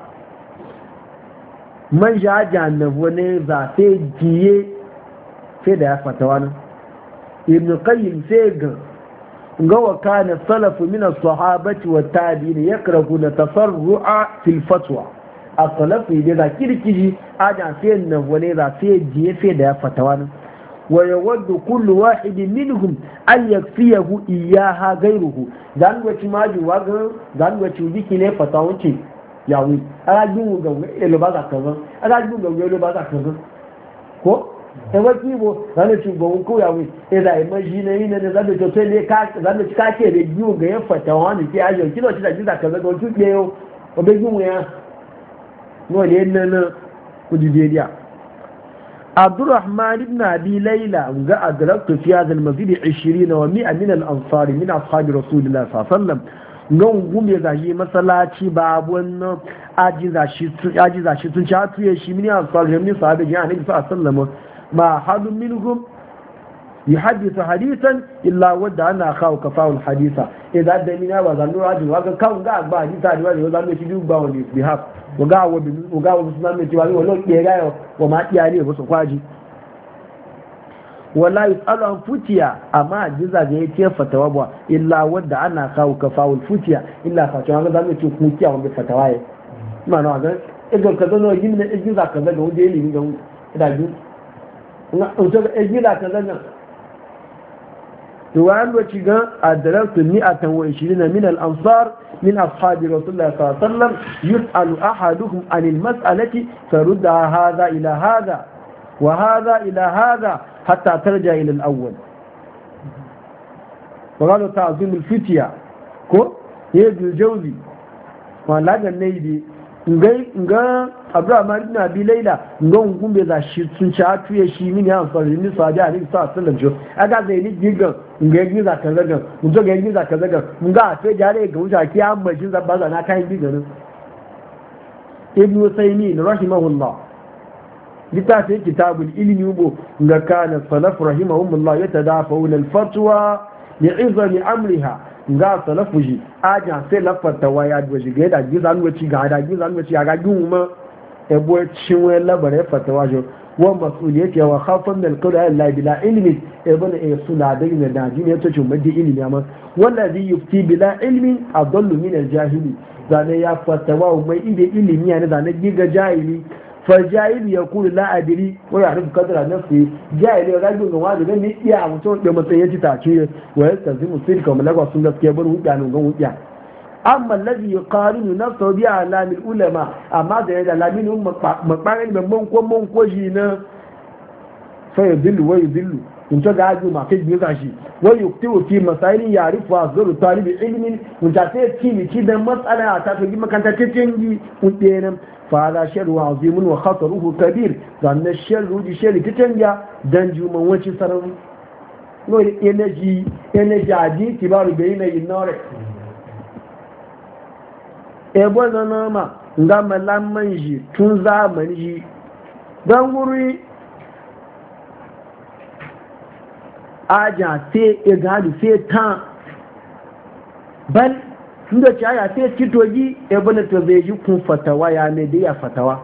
man ja jannabu ne za sai jiye sai da ya fata wani ibn qayyim sai ga ga wa kana salafu min as-sahabati wa tabi'in yakrahuna tasarru'a fil fatwa as-salafu da za kirkiji ajan sai nan wani za sai jiye sai da ya fata wani wa yawaddu kullu wahidin minhum an yakfiyahu iyyaha ghayruhu dan wace maji wa ga dan wace biki ne fata wuce yawi alájúwò gàwé èlò bá kàkànrán alájúwò gàwé èlò bá kàkànrán kó ẹwọ́ tí ìbò lánàá tí gbọ̀n kó yàwó ẹ̀dà ìmọ̀ yìí ní ẹ̀yìn ní lánàá tó tẹ́lẹ̀ lánàá tí káàkiri rẹ̀ yíò gẹ̀yẹ́ fẹ̀tẹ̀ wọn ní kí ayọ̀ kí lọ́ọ́ tí ìdájú kàkànrán kan tún gbé o ọbẹ̀ yíwò yẹn wọ́n lè nana odidi ẹ̀díà. abdurrahman ibn abi layla ga adraktu fi hadha al-masjid ishirin wa mi'a min al-ansar min ashabi rasulillah sallallahu alaihi wasallam gan gume zashi masallaci ba wannan ajiza shi tun ci hatuye shi mini an tsar jami'in sahabi jiya ne bisa sallama ma hadun minhum yuhaddithu hadithan illa wadda ana kawo kafawul hadisa idan da mina ba zanu rajin wa kan ga ba hadisa da wani zanu shi duk ba wani bihaf wa ga wa wa ga wa musulman ce wani wannan ke ga wa ma iyali ba su kwaji wala yusalu an futiya amma jiza da yake fatawa ba illa wanda ana kawo kafawul futiya illa fatawa ga zamu ce ku kiya wanda fatawa ya mana ga idan ka zo no yin ne jiza ka zaga wanda yake ga da ju na to ga jiza ka zaga to wanda ci ga adratu mi'atan wa ishirina min al-ansar min ashabi rasulullah sallallahu alaihi wasallam yus'alu ahaduhum anil mas'alati farudda hadha ila hadha wa hadha ila hadha حتى ترجع إلى الأول وقالوا تعظيم الفتية كو يجو الجوزي ولاقى النيدي ngai nga Abraham ibn Abi Layla nga ngumbe za shi sun ci atuye shi mini an farin ni sahabi ali sallallahu alaihi wasallam aga zai ni gigan nga gi za kaza ga mun zo ga gi za kaza ga nga afi jare ga wuta ki amma jin za baza na kai gigan Ibn Usaymin rahimahullah litafi kitabul ilmi ubo nga kana salaf rahimahumullah yatadafa'una al-fatwa li'izami amriha nga salafu ji aja sai lafata waya da shiga da gizan wuci ga da gizan wuci ga guma ebo cinwe labare fatawa jo wa mas'uliyati wa khafan min al-qawli la bila ilmi ibn suna da yin da ji ne to cin madi ilmi amma wallazi yufti bila ilmi adallu min al-jahili zane ya fatawa mai ide ilmi ne zane giga jahili فالجاهل يقول لا أدري ويعرف قدر نفسه جاهل يقول لهم هذا لم يأتي أمسون لما سيأتي تأتيه ويستلزم الصدق ومن لقوا سنة كبير ويعني ويعني أما الذي يقارن نفسه بأعلام العلماء أما ذا العلمين هم مقارن من منكو منكو جينا فيضل ويضل انت قاعد ما فيش بيزعشي ويكتب في مسائل يعرفها أصدر طالب علم وانت تأتي كده مسألة أعتقد ما كانت تتنجي وانتينا فهذا شر عظيم وخطره كبير لأن الشر ودي شر تتنجا دنجو من وجه سرم نقول إنجي إنجي عدي كبار بين النار ebo na nama nga malaman ji tun zamani ji don wuri aja sai igadu sai ta bal inda ci aya sai citoji ebo na to zai ji kun fatawa ya ne da ya fatawa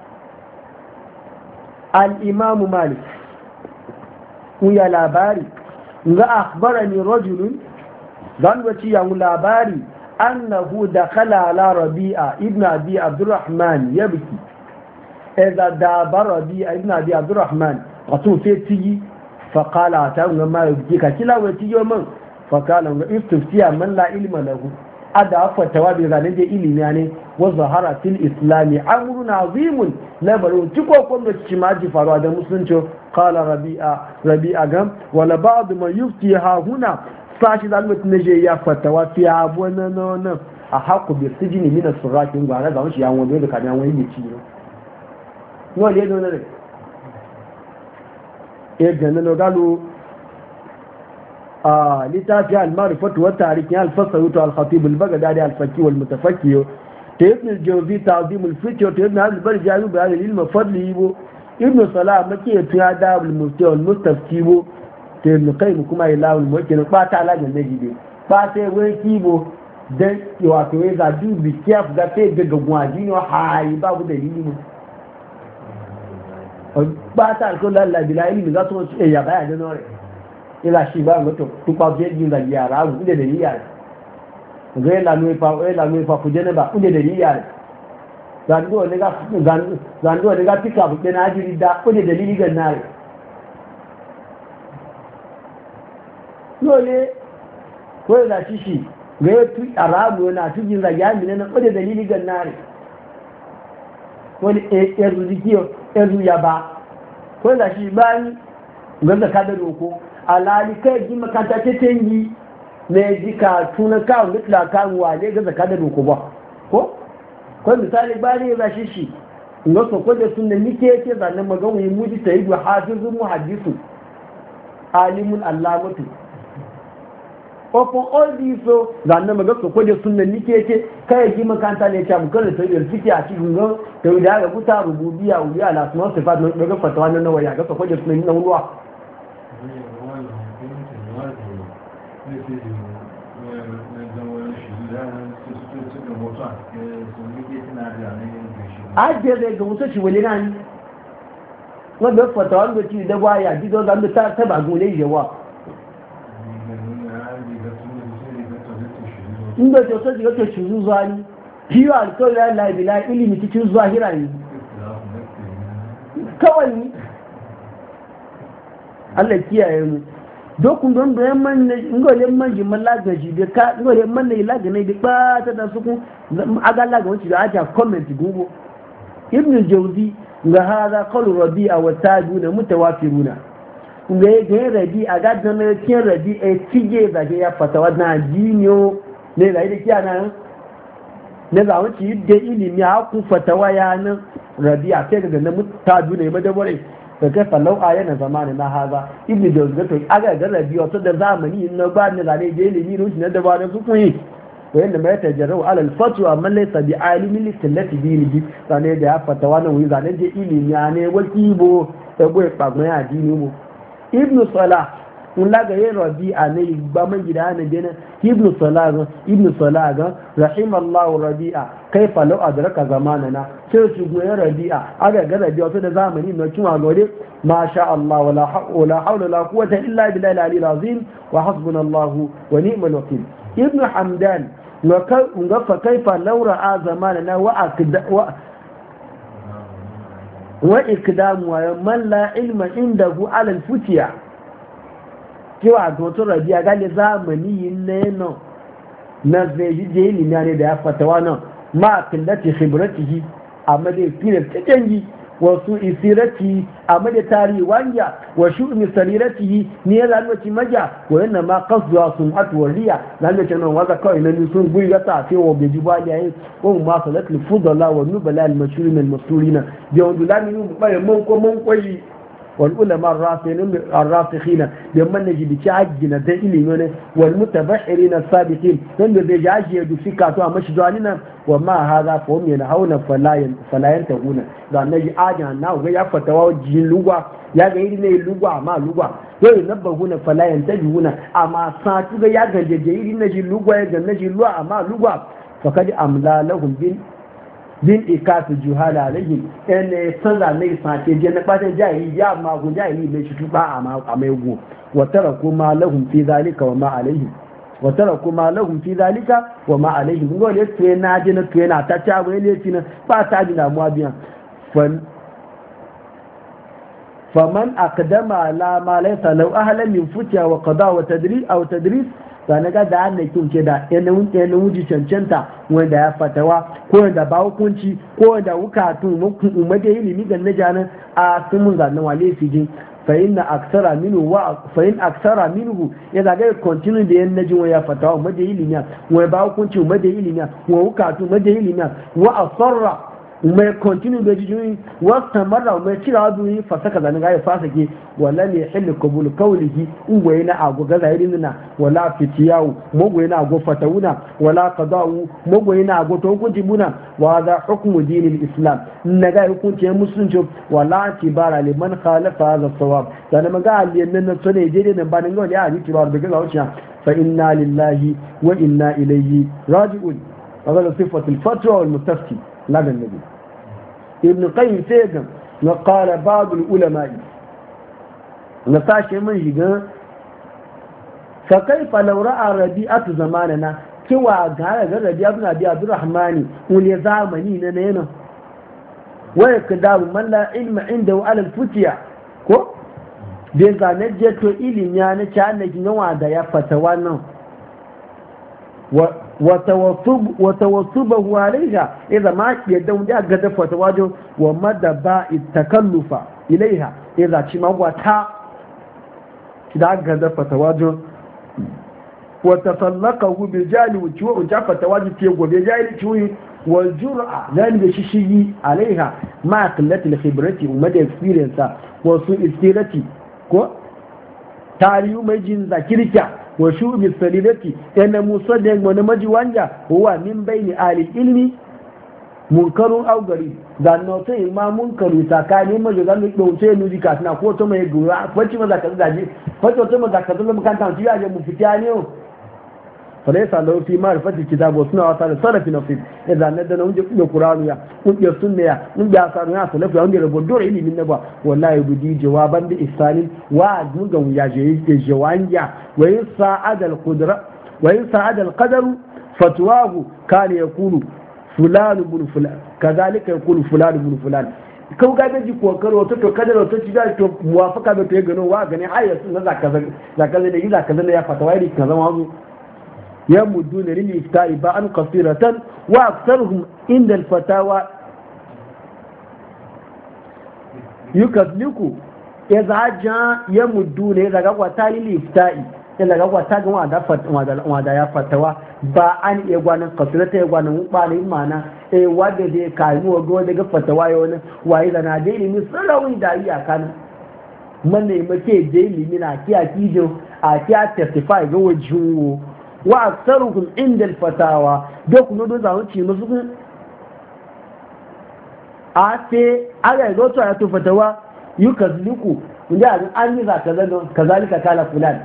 al-imamu malik kun ya labari nga akhbarani rajulun dan wace ya labari أنه دخل على ربيعة ابن أبي عبد الرحمن يبكي إذا داب ربيعة ابن أبي عبد الرحمن قطو فيتي فقال أتاه ما يبكيك كلا ويتي يوما فقال استفتيا من لا علم له أدى أفوى التوابي غانية إلي يعني وظهر في الإسلام أمر عظيم نبرو تكو كم نتشماجي فارو هذا مسلم قال ربيعة ربيعة قام ولا بعض ما يفتيها هنا sashi da alwata na je ya fatawa fi abuwa na nan a haku bai su jini mina surakin gwara ga wasu yawon wani da kamar wani mai ciwo yau ne zo na rai ya gani na galo a littafi al-marifatu wa tarikin al-fasa wuto al-khatib al-bagada da al-faki wal mutafakki ta yi ibn jauzi ta azimul fikir ta yi ibn al-bar jami'u bayan ilma fadli yibo ibn salah maki ya tuya da al-mufti wal mustafki bo ta yi nukai kuma ya lawul mulkin ba ta alajin da jibe ba ta yi wani kibo don wato ya zaɗi bikiyaf ga ta yi gaga gwaji ne hayi babu dalili mu ba ta alkawar lalabila ilimi za su wasu ya baya da nore ila shi ba mutu tukpa fiye jin da yara abu inda da yi yare ga yi lanuwa fa ku jana ba inda da yi yare zanduwa ne ga fika buɗe na ajiri da inda dalili ga nare dole ko da shi shi ga ya tu arabu yana tujin zagi ya mine na kode dalili ga nare wani yanzu jikiyo yanzu ya ba ko da shi bayan ganda ka da roko alali kai ji makanta ta tangi ne jika tuna kawo mutla kan wale ga zaka da roko ba ko ko misali bayan ya shi shi ngo so ko da sunna nike yake zannan magawu yi muji tayidu hafizun muhaddisu alimun allamatu ofin all these so zanne maga so ko da sunnan nike yake kai ji makanta ne ta bukar da tayyar fiki a cikin gan da da ga buta rububiyya ubiya la sunan sifat no daga fatawa nan nawa ya ga so ko da sunnan nan ruwa aje da ga mutu shi wani nan wanda fatawa da ci da baya gido zan da ta taba gole yawa inda ce wasu jiga ke shizu zuwa ni fiye alkawar ya labila ilimi cikin zahira ne kawai ni Allah kiyaye mu dokun don da yan man ngole man ji man lagaji da ka ngole man ne lagane da ba ta da su kun aga laga wuce da aja comment gubo ibn jawzi ga hada qawl rabi'a wa tajuna mutawafiruna ga ga rabi'a ga da ne kin rabi'a tije da ya fatawa na jinyo ne da yake ana na zawon ci da ilimi a ku fatawa yanin rabi'a sai ga na mutaju ne madabare da kai fallau a yana zamani na haza ibnu da ga to aga ga rabi'a to da zamani na ba ne zane da ilimi ne na da ba da su kun yi to yanda mai tajarru ala al-fatwa man laysa bi alimin lisallati dinihi zane da ya fatawa nan wi zane da ilimi ne wakibo da goyi pagban addini mu ibnu salah in laga yin rabi'a ne ba man gida ne dena ibnu salah ga ibnu salah ga rahimallahu rabi'a kaifa law adraka zamanana sai su goyi rabi'a aga ga rabi'a to da zamani na kuma gore ma sha Allah wala hawla wala quwwata illa billahi al-ali al-azim wa hasbunallahu wa ni'mal wakeel ibnu hamdan ga fa kaifa law ra'a zamanana wa akda wa wa ikdamu wa man la ilma indahu ala al-futiya cewa ga wata rabiya gane zamani yin na yana na zai ji da ilimi ne da ya fatawa nan ma killati khibratihi amma da fiye cikin yi wasu isirati amma da tarihi wanja wa shu'mi sariratihi ne ya zalwaci maja wa yana ma qasduwa sum'atu wa riya zalwaci nan waza kawai nan sun guri ga ta wa bai ji bali yayin ko ma salatul fudala wa nubala al mashhurin al masturina bi wandulani mu bare mun ko mun koyi والعلماء الراسخين بمن نجد تشاجنا دليلنا والمتبحرين السابقين من بيجاج يدو فيكاتو امشدو علينا وما هذا فهم ينهون فلا فلا ينتهون dan naji ajan na ga ya fatawa jin lugwa ya ga iri ne lugwa ma lugwa yau nabbahuna fala yantajuna amma sa tuga ya ga je iri naji lugwa ya ga naji lugwa amma lugwa fakadi amla lahum bin bin ikafi juhala alayhi ene sanza ne sace je na kwatan jahili ya ma gun jahili mai shi tuba a ma a mai go wa taraku ma lahum fi zalika wa ma alayhi wa taraku ma lahum fi zalika wa ma alayhi mun go le tuye na je na tuye na ta ta go le tina ba ta ji na mu abiyan fan faman aqdama ala ma laysa law ahlan min futya wa qada wa tadris aw tadris sani ga da hannun kinke da yanin wuji cancanta wanda ya fatawa ko wanda ba hukunci ko wanda wukatun umarda ilimi ga na janin a sumun zanen wale fijin fa'in na aksara minu wa fa'in aksara minu ya zaga kontinu da yan najin wa ya fatawa umarda ilimi wa ba hukunci umarda ilimi wa wukatu umarda ilimi wa asarra mai kontinu da jijiyoyi wasu marra mai cira wa duniya fasaka zanen ga ya fasa ke wala ne hilli kabul kaulihi ungwaye na ago gaza irin na wala fitiyawu magwaye na ago fatawuna wala qada'u magwaye na ago to hukunci buna wa za hukmu dinil islam na ga hukunci musulunci wala tibara liman khalafa hadha sawab dan maga aliyan nan to ne je ne ban ga wani a ji ba daga wuciya fa inna lillahi wa inna ilayhi raji'un هذا صفة الفتوى والمستفتي لدى النبي ابن قيم سيقم وقال بعض العلماء نتاشي من جيغان فكيف لو رأى ربيعة زماننا كوا قال ربيعة بن أبي عبد الرحمن ولي زامني نينا ويقدار من لا علم عنده على الفتية كو بيزا نجتو إلي نيانا كان نجنوا دا يفتوانا وتوصبه عليها إذا ما يدون دي أقدر فتواجه ومدى باء التكلف إليها إذا كما هو تا كده أقدر فتواجه وتطلقه بالجال وجوه وجاء فتواجه تيوه بالجال وجوه والجرأة ذلك الشيء عليها مع قلة الخبرة ومدى experience وسوء السيرة تاريو مجين ذاكرك وشو بالسليلتي أن مصدق ونمجي وانجا هو من بين آل العلم منكر أو غريب dan noto ma munkaru takani majo dan do ce nu di kasna ko to mai gura faci maza ka zaje faci to maza ka zama kan ta tiya je mu fitani o falaysa law fi ma'rifati kitab wa sunna wa salafi nasib idan nan da nan je ku qur'anu ya kun je sunna ya mun ga saru ya salafi wanda rabo dore ilimin na ba wallahi budi jawaban da ihsanin wa dugan ya je je jawanja wa sa'ad al-qudra wa sa'ad al-qadar fatwahu kana yaqulu fulan ibn fulan kazalika yaqulu fulan ibn fulan kau ga gaji kokaro to to kadar to ci da to muwafaka da to ya gano wa gani ayatu na zaka zaka da yi zaka da ya fatawa ri kaza wazo يمدون للإفتاء باء قصيرة وأكثرهم عند الفتاوى يكذلكوا إذا جاء يمدون إذا قوة للإفتاء ila ga wata ga wada wada wada ya fatawa ba an iya gwanin kasulata ya gwanin ba ne mana eh wanda zai kai mu go daga fatawa yau ne waye da na da ilimi sarawi da iya kana man ne make da ilimi na kiya kijo a kiya testify ga wajin wa aktsaruhum inda al-fatawa duk no do zawo ci musu a ce aga zo to ya to fatawa yukazliku inda an yi zaka zan kazalika kala fulan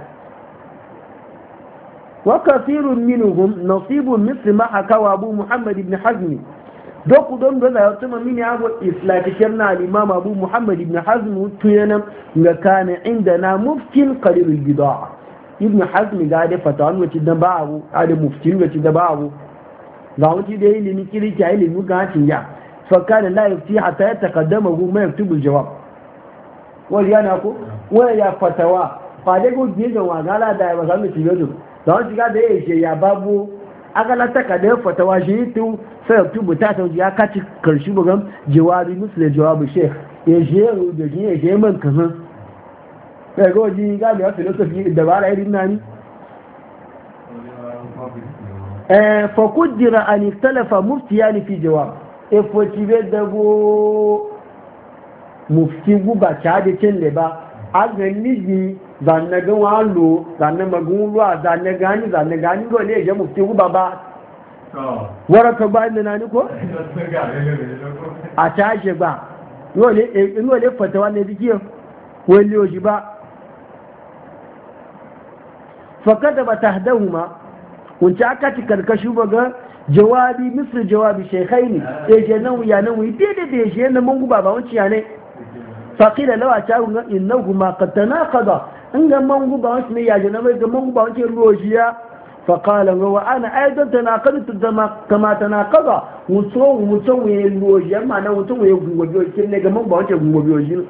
wa kathirun minhum nasibun misli ma hakawa abu muhammad ibn hazm doku don da ya tuma mini abu islatikar na al-imam abu muhammad ibn hazm tuyana ga kana indana muftin qalil al-bid'a ibn hazm ga da fatawa wace da ba abu da muftin wace da ba abu ga wuce da ilimi kirki ilimi ga cin ya fa kana la yafti hatta yataqaddamahu ma yaktubu al-jawab wani yana ko wani ya fatawa fade ko gigan wa gala da ba samu shiga da don shiga da yake ya babu akala taka da fatawa shi tu sai ya tubu ta sauji ya kaci karshi bugan jawabi musu da jawabi sheikh ya je da ji ya je man kazan sai go ji ga da philosophy da ba irin nani eh fa qudira an ikhtalafa muftiyani fi jawab e fo tibe da go mufti guba caje cin ba a ganni zanne ga walo zanne magun ruwa zanne gani zanne gani go ne je mufti guba ba waraka ba ni nani ko a caje ba wole in wole fatawa ne dikiyo wole oji ba fakata ba tahdahuma kun ci aka ci karkashi baga jawabi misri jawabi shaykhaini e je nan ya nan wi dede de je nan mun guba ba wanci ya ne faƙila lawa ta hunga innahu ma qad tanaqada inga mangu ba wasu ne yaje na mai ga mangu ba wace rojiya faqala wa ana aidan tanaqadtu kama tanaqada muso muso we rojiya ma na muso we gungobi kin ne ga mangu ba wace gungobi rojiya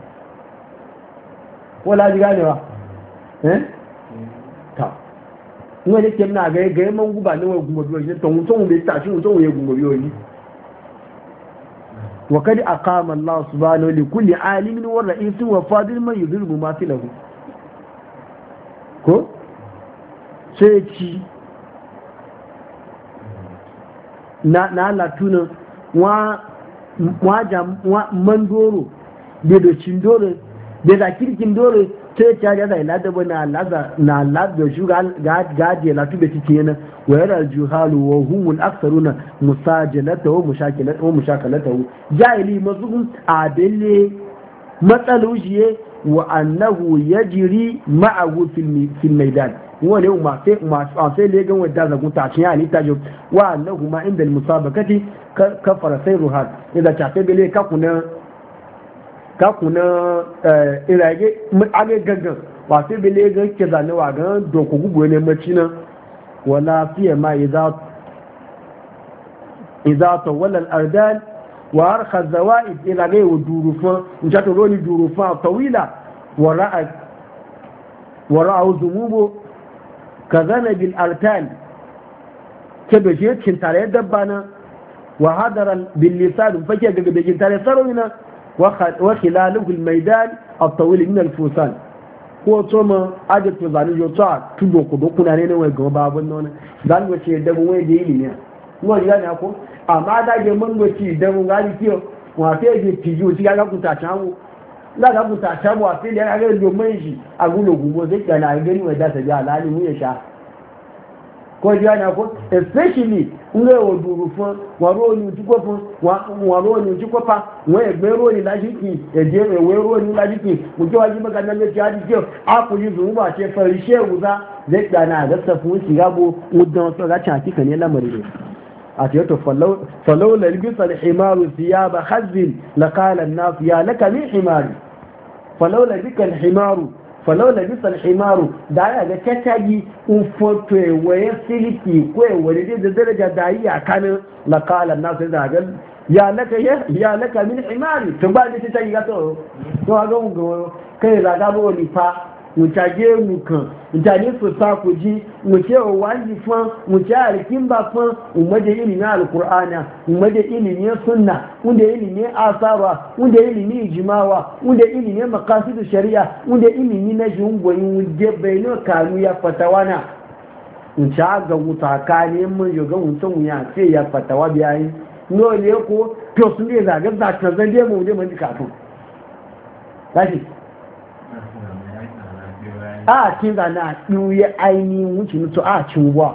wala ji gane ba eh ta ina ne kin na ga ga mangu ba ne we gungobi rojiya to muso we ta shi muso we gungobi rojiya وقد أقام الله سبحانه لكل عالم ورئيس وفاضل من يضرب مماثله ko sai ci na na latunan wa wa jam wa mandoro da da cindoro da da kirkin doro sai ta ga da lada bana lada na lada shuga ga gaje latu da tike yana wa yara juhalu wa humul aktharuna musajalata wa mushakilata wa mushakalata jahili mazhum adille matsalujiye wa annahu yajri ma'ahu fil fil maidan wani ma sai ma sai le gan wadda zagu ta cin ali tajo wa annahu ma inda al musabaqati kafara sayruha idan ta sai bele ka kuna ka kuna eh irage age gangan wa sai bele gan ke zanewa gan doko gugu ne macina wala fiye ma idza idza tawalla al ardan wa arkha zawaid ila gai durufa njato roni durufa tawila wara'a wara'a zumubu kazana bil artan kebe je cin tare dabbana wa hadara bil lisan fake ga bejin tare sarwina wa khilaluhu al maidan al tawil min al fusan ko to ma aje to zani yo to tudo ko dokuna ne ne wai ga babun non dan wace da mu wai da ilimi mo ya ne ko amma da ge mun wace da mu gali kiyo wa fe je tiju ti ga ku ta chawo la ga ku ta chawo wa fe da ga do mai shi agulo gumo zai kana gani wai da ta ja alali mu ya sha ko ya ne ko especially nle oduru fun wa ro ni ti ko fun wa ro ni ti ko pa won egbe ro ni lajiki eje ewe ro ni lajiki mo je waji maka nan le ti adi je a ku yi zu ba ce fa rishe uza zai dana da safun shi gabo mudan so ga can kika ne lamari ne a ce to fallau fallau la libisa al himaru thiyaba khazin la qala an nas ya laka min himari fallau la bika al himaru falau da bisa himaru da ya ga tattagi un foto waye siliki ko wani da daraja da yi a kanin laqala nasu da ga ya laka ya ya laka min himari to ba da tattagi ga to to ga mu ga kai da ga bo ni fa mutage mukan mutane su sa ku ji muce wa wani fan muce a rikin ba fan umade ilimin alkur'ana umade ilimin sunna wanda ilimin asara wanda ilimin ijimawa wanda ilimin makasidu shari'a wanda ilimin na jungoyin wuje baino kanu ya fatawana muce ga mutaka ne mun yoga mutum ya ce ya fatawa biyayi no ne ko to sun ne zaga zaka zan je mu je mun kafin kashi a cin zana ɗuye ainihin wuce mutu a cin wa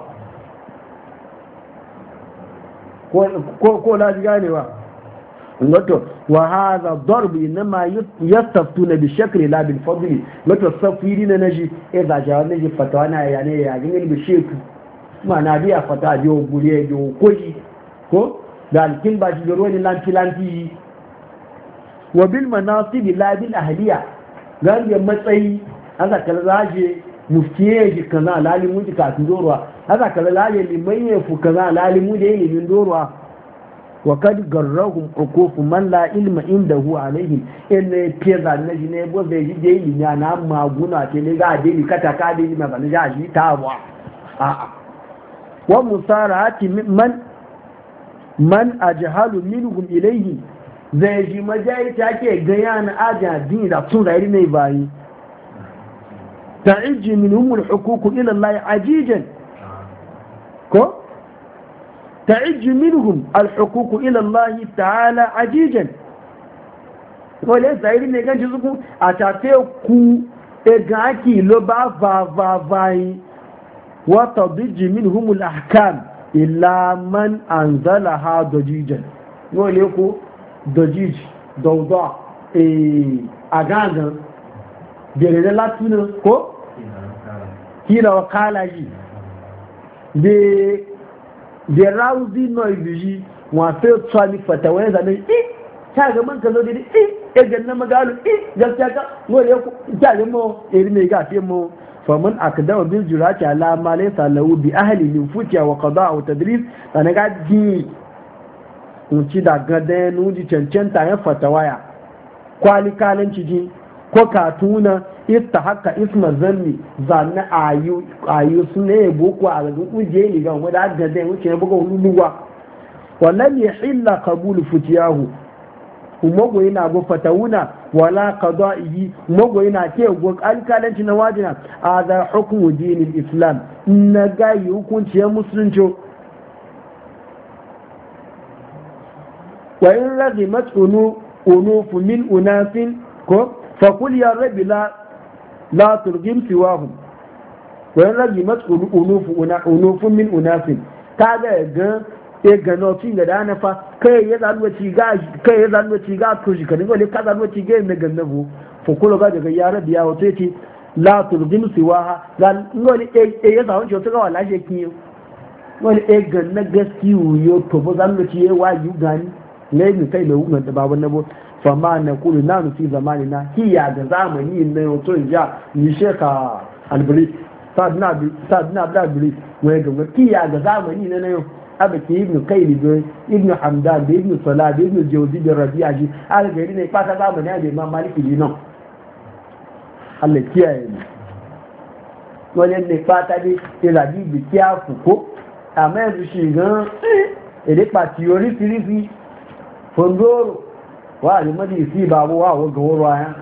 ko na ji ganewa wato wa haza darbi na ma yastaftu na bi shakri la bil fadli wato safiri na naji e za ja naji fatawa na ya ne ya gani bi sheku ma na biya fata biyo gure biyo koji ko da alkin ba shi da ruwan lanti lanti wa bil manasib la bil ahliya gariyan matsayi haka kala zaje muftiye ji kaza lalimu ji kafin dorwa haka kala laje liman ya fu kaza lalimu da ilimin dorwa wa kad garrahum uqufu man la ilma indahu alaihim in peza na ji ne bo zai ji da ilimi na maguna ce ne ga dai kata ka dai ma ban ja shi ta wa a a wa musarati man man ajhalu minhum ilayhi zai ji majai take ga yana ajadin da sun rayi ne bayi تعج منهم الحقوق إلى الله عجيجا كو تعج منهم الحقوق إلى الله تعالى عجيجا وليس عيرين نيجان جزوكو أتاتيوكو إغاكي لبا فا فا فاي وتضج منهم الأحكام إلا من أنزلها ضجيجا وليكو ضجيج ضوضاء أغاغا بيرد لاتينو كو kila wakala yi da rauzi noise yi wafe tsami fata wani zanen i ta ga man ka zo dai i e ganna magalu i gaskiya ka wani ya ta ga mo iri ne ga fe mo faman akdawa bil jurati ala ma laysa lahu bi ahli min futiya wa qada wa tadris sana ga ji unci da gadan nuji cancanta ya fatawaya kwali kalanci ji ko katuna ista haka isma zanni zanna ayu ayu sune boko a ga kuje ni ga wanda da zai wuce ne buga luluwa wallan yahilla qabul futiyahu umago yana go fatawuna wala qada'i umago yana ke go alkalanci na wajina hadha hukmu dinil islam na ga hukunci ya musulunci wa in ragimat unu unufu min unasin ko فقل يا رب لا لا ترغم سواهم وين رغمت أنوف أنوف من أناس كذا جن إجنو تيجا دانا فا كي يزال وتيجا كي يزال وتيجا كوجي كني قولي كذا وتيجا نجنبه فقول قاعد يا رب يا وتيتي لا ترغم سواها قال قولي إيه يزال وتيجا تقول ولا شيء كيو قولي إجن نجسيو يو تبغى زال وتيجا وايو غاني لين كي لو عند بابا نبو fama na kulu na nufi zamani na hiya da zamani na yau to ja ni sheka albiri sadina abdulbiri wani gaba hiya da zamani na yau abu ke ibn kaili da ibn hamdan da ibn salah da ibn jauzi da rabi'a ji algari ne fata zamani a neman maliki ne nan allah kiyaye ne wani ne fata ne irabi da kiyafu ko amma yanzu shi gan ede patiyori filifi fondoro wa alimadi si babu wa wa goro aya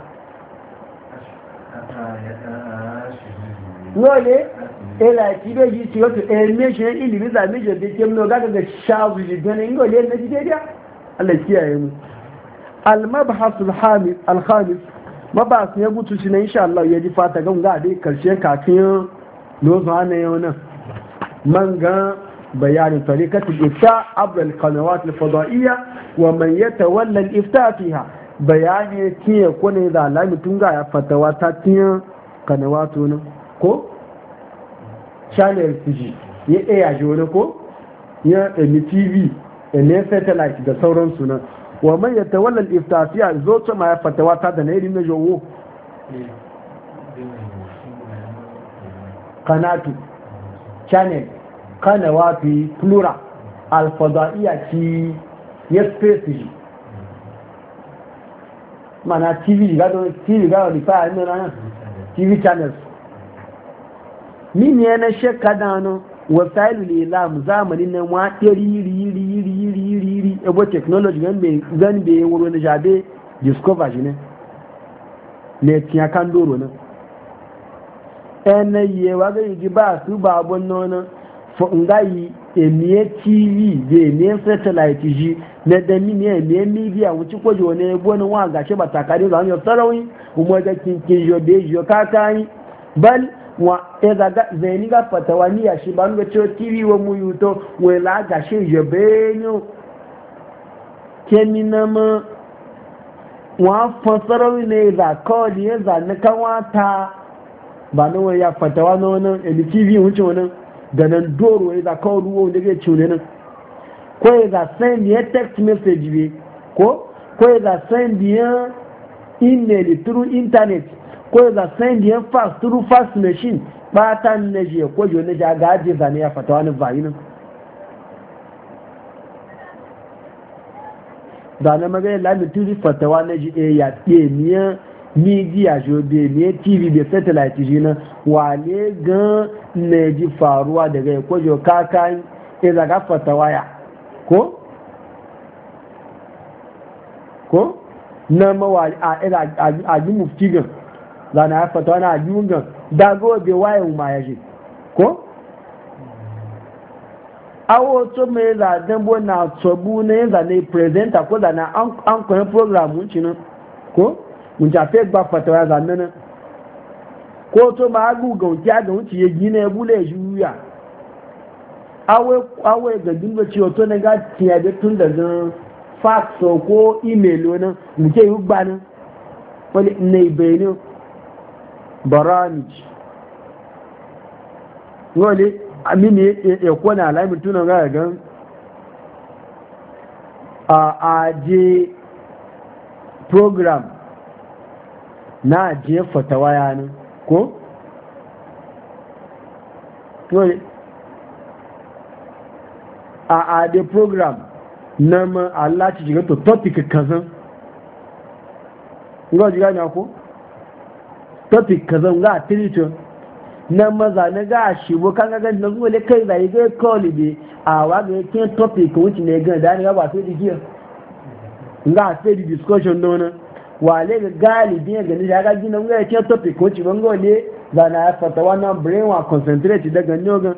lole ela ti be yi ti o to e meje ilimi za meje de kem no gaga ga shawu ji gane ngole ne ji dia Allah kiyaye mu al mabhas al hamis al khamis mabas ya gutu shi ne insha Allah ya ji fata ga ga dai karshe kafin lozo ana yau nan man ga بيان طريقة الإفتاء عبر القنوات الفضائية ومن يتولى الإفتاء فيها بيان كي يكون إذا لا يتنقى فتواتاتين قنواتنا كو channel تجي يأي أجونا كو يا ام تي في ام satellite da sauransu nan wa man yatawalla al-ifta fiha zo ta ma fatawata da ne irin jowo kanatu channel kana wafi plural alfadaiya ci ya space mana tv ga don tv ga wani fa ina nan T V channels min ne na shekka da nan wasailu lilam zamanin nan wa iri iri iri iri iri iri iri ebo technology gan be gan be wuro na jabe discover shi ne ne tiya kan doro nan ene ye wa ga yi ba su ba bon non fo ngai emiye tv de emiye satellite ji na da mini emiye media wuci ko jo ne ebo ne wa ga she ba takari ga yo sarawi umo da kin kin jo de jo kakai bal wa eza ga zeni ga fatawani ya shi ban ga cho tv wa mu yuto we la ga she je benyo kemina ma wa fasarawi ne za ko ne za na kawata ba no ya fatawa no nan e tv wuce wannan da nan doro ya za kawo ruwa wanda zai ciune nan ko ya za send ya text message be ko ko ya za send ya email through internet ko ya za send ya fax through fax machine ba ta ne je ko jo ne ja gaje zane ya fata wani bayi nan da na magana la mi turi fatawa na ji e ya ke miya media jo be ne tv be satellite ji na wale gan ne ji faruwa daga ko jo kakan e daga fatawa ya ko ko na mawa a ila a ji mufti gan da na fatawa na ji gan da go be waye ma ya ji ko awo to me da dan bo na tobu ne da ne presenter ko da na an an ko program mun cinan ko mun ja fe gba fatawa da nan ko to ma gu ga wuce ga wuce ya gina ya bule juya awe awe ga dinga ciwo to ne ga tiya da tun da zan fax ko email wani muke yi gba nan wani ne bayani baramij wani amini ya kona alamin tunan ga gan a aje program na aje fatawa yanin ko? a ade program na ma Allah ci shiga to topic kazan ga jiga ne ko topic kazan ga tirito na maza na ga shi bo kan ga na zuwa le kai da ga call be a wa ga kin topic wuce ne ga da ne ba sai dikiya ga sai di discussion don wale ga galibi ga ni ga gina ga kin topic wuce ban go ne da na fata wannan brain wa concentrate daga nyoga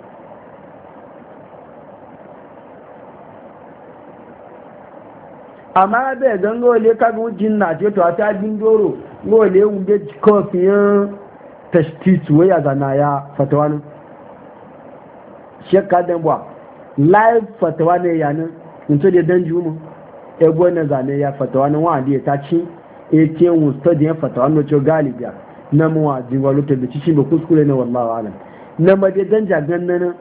amma bai don gole kaga wujin na ce to a ta jin doro gole wunde kofiyan tashtit waya zana ya fatawa nan shekka dan bwa live fatawa ne yanin into da dan jumu ebo na zane ya fatawa nan wa da ta ci e ke mu study ya fatawa no cho galibiya na mu wa jin walu ta bici ba kuskure ne wallahi alam na ma da dan jagan nan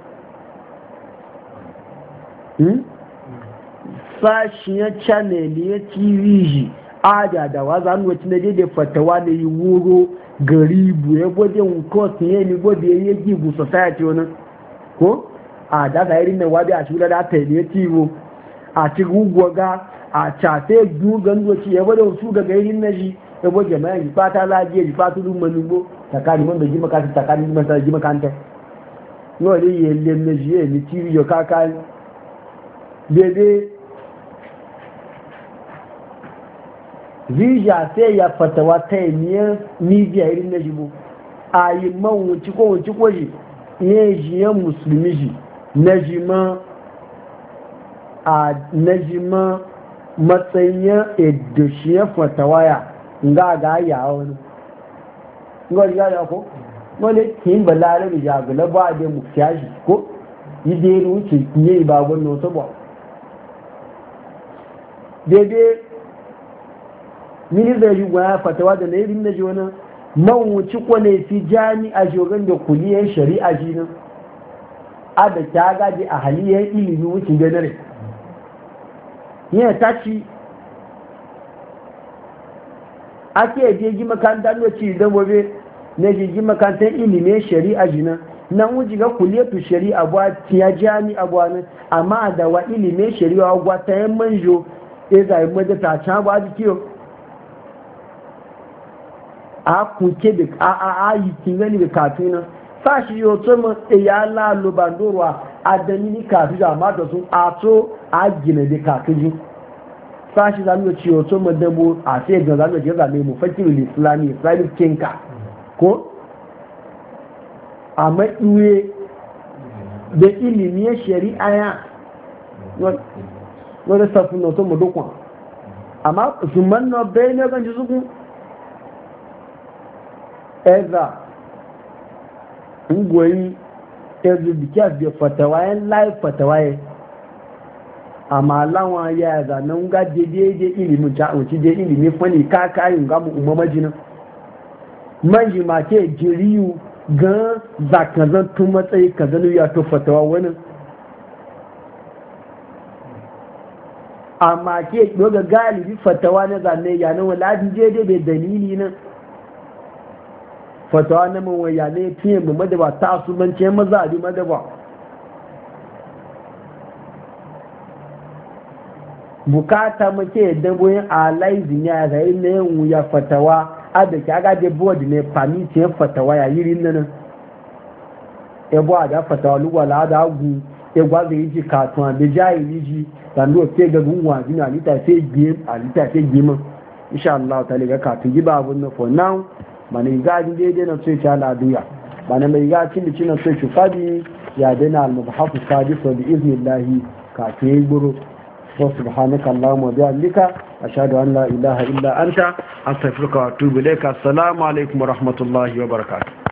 hmm sashiyan channel ya tv ji ada da waza nwa tina da fatawa da yi wuro garibu ya gwaje kotu ya ni gwaje ya gibu society wani ko a daga irin na wabi a shula da ta yi tv a ci gugwaga a cafe gugan doci ya gwada wasu ga irin na shi ya gwaje mai yi fata lafiya yi fata rumma nubo takari man da ji makasa takari ji makasa ji makanta yau da yi yallen na shi ya ni tv yau kaka daidai vija sai ya fatawa ta yi media irin na jibo a yi man wuci ko wuci ko ji iya jiyan musulmi ji na jima a na jima matsayin edishiyar fatawa ya nga ga ya wani nga riga ya ko wani kin balare da jagula ba da mu kyashi ko yi da yi wuce ne ba wannan to ba daidai mini zai yi gwaya fatawa da na yi rinna ji wani mawuci kwane fi jami a shogun da kuliyar shari'a shi nan a da ta gaji a haliyar ilimi wucin ganare yana ta ci ake jeji makarantar da ci don gobe na jeji makarantar ilimin shari'a shi nan nan wuji ga kuliyar shari'a buwa tiya jami a buwa nan amma da wa ilimin shari'a buwa ta yin manjo ya zai mada ta can ba a jikiyo a kuke da a a a yi kin gani da katuna sashi yo to mu ya la lo bandorwa adani ni katu da ma to sun a to a gina da katuji sashi zamu ci yo to mu dabo a sai ga zamu je zamu mu fakirul islami islamic kinka ko a maɗuwe da ilimin shari'a ya wadda safi na otu mudukwa amma su manna bai ne kan ji suku ezra ngwai ezu bikiyar da fatawayen lai fatawaye amma lawa ya zanen ga daidai ilimin ca'unci da ilimin fani kakayin gamu umamajinin manji ma ke jiriyu gan zakazan tun matsayi kazanu ya to fatawa wani amma ke doga galibi fatawa na zane ya na wala jeje bai dalili nan fatawa na man waya ne tiye mu madaba ta su bance maza abi madaba bukata muke daboyin alaizi ne a zai ne wuya fatawa ada ki aga de board ne permit ya fatawa ya yirin nan e bo ada fatawa luwa la da gu e gwa zai ji katun da jahili ji dan do ke ga gunwa jina alita sai game alita sai game insha Allah ta ga katun ji ba abun for now mane ga ji dai na sai ta la duya mane mai ga cin da cin sai fadi ya dana al mubahaf sadis bi iznillah ka ke guru سبحانك اللهم وبحمدك أشهد أن لا إله إلا أنت أستغفرك وأتوب إليك السلام عليكم ورحمة الله وبركاته